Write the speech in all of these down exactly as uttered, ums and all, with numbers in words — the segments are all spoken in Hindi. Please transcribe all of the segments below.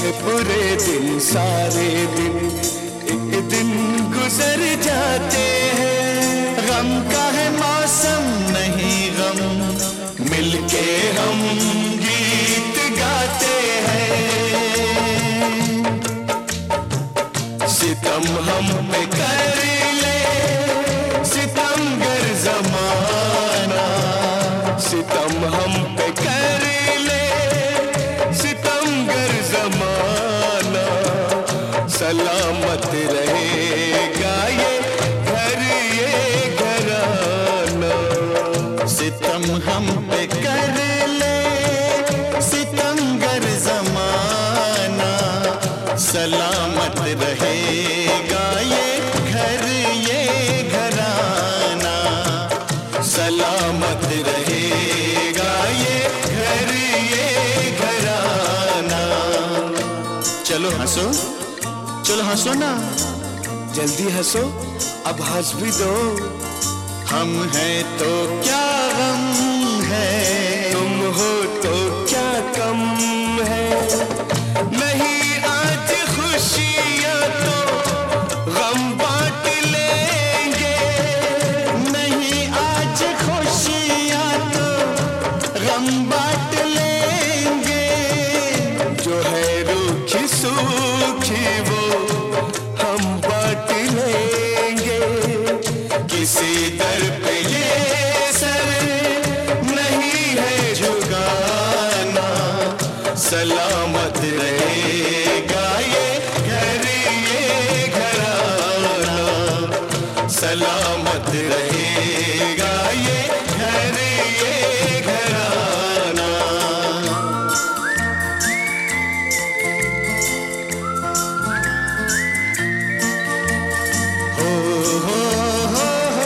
अच्छे बुरे दिन सारे दिन एक दिन गुजर जाते हैं। गम का है मौसम नहीं गम, मिलके हम गीत गाते हैं। सितम हम पे कर ले सितमगर ज़माना, सितम हम पे कर ले सितमगर ज़माना। सलामत रहेगा ये घर ये घराना। सितम हम पे कर ले सितमगर ज़माना, सलामत रहेगा ये घर ये घराना। सलामत रहेगा ये घर ये घराना। चलो हंसो, चलो हंसो ना, जल्दी हंसो, अब हंस भी दो। हम हैं तो क्या गम है, तुम हो तो क्या कम है। नहीं आज खुशियाँ तो गम बांट लेंगे, नहीं आज खुशियाँ तो गम बांट लेंगे। जो है रूखी सूखी वो हम बांट लेंगे। किसी दर पे ये सर नहीं है झुकाना। सलामत रहेगा ये घर ये घराना। सलामत रहेगा ये घर ये घराना। हो हो हो हो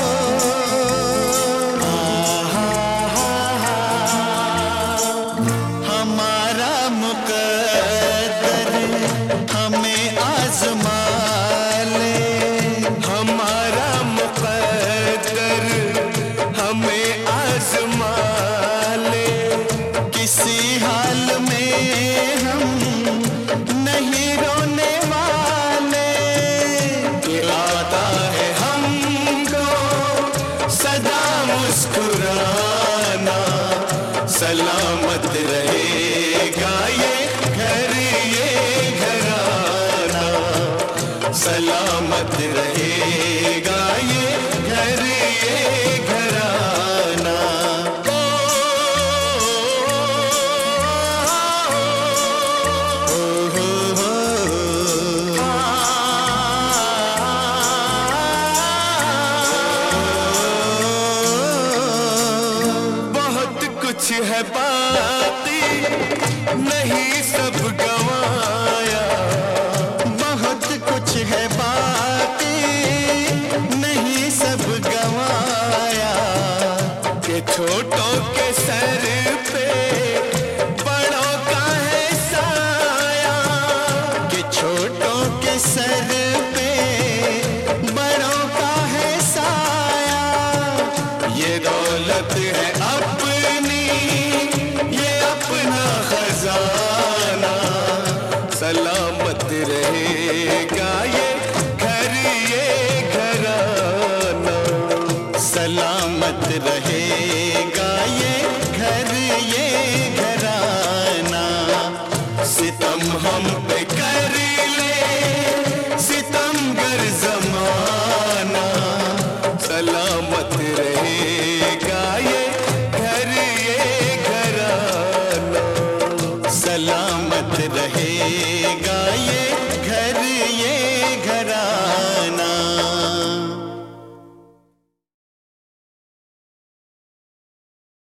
आहा हा हा। हमारा मुकद्दर हमें आज़मा ले, हमारा मुकद्दर हमें आज़मा ले। किसी हाल में हम नहीं रोने वाले, कि आता है हमको सदा मुस्कुराना। सलामत रहेगा ये घर ये घराना। सलामत रहेगा ये घर ये घराना। ओ, ओ, हो, हो, बहुत कुछ है बाकी नहीं सब गवाया। बहुत कुछ है बाकी नहीं सब गवाया। के छोटों के सर पे बड़ों का है साया। के छोटों के सर पे बड़ों का है साया। ये दौलत है अपनी ये अपना खजाना। सलामत रहेगा ये घर ये घराना। सलामत रहेगा ये घर ये घराना। सितम हम पे कर ले सितमगर ज़माना। सलामत रहेगा ये घर ये घराना। सलामत रहेगा